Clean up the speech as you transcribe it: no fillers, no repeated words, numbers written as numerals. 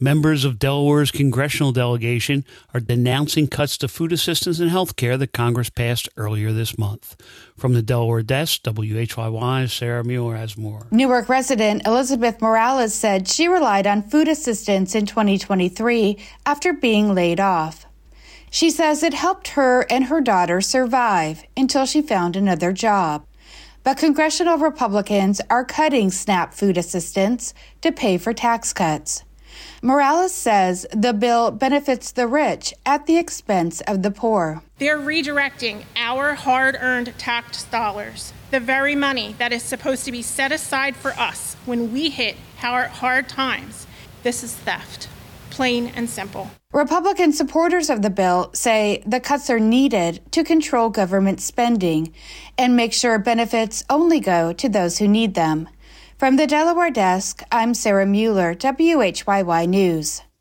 Members of Delaware's congressional delegation are denouncing cuts to food assistance and health care that Congress passed earlier this month. From the Delaware desk, WHYY, Sarah Mueller has more. Newark resident Elizabeth Morales said she relied on food assistance in 2023 after being laid off. She says it helped her and her daughter survive until she found another job. But congressional Republicans are cutting SNAP food assistance to pay for tax cuts. Morales says the bill benefits the rich at the expense of the poor. They're redirecting our hard-earned tax dollars, the very money that is supposed to be set aside for us when we hit our hard times. This is theft, plain and simple. Republican supporters of the bill say the cuts are needed to control government spending and make sure benefits only go to those who need them. From the Delaware desk, I'm Sarah Mueller, WHYY News.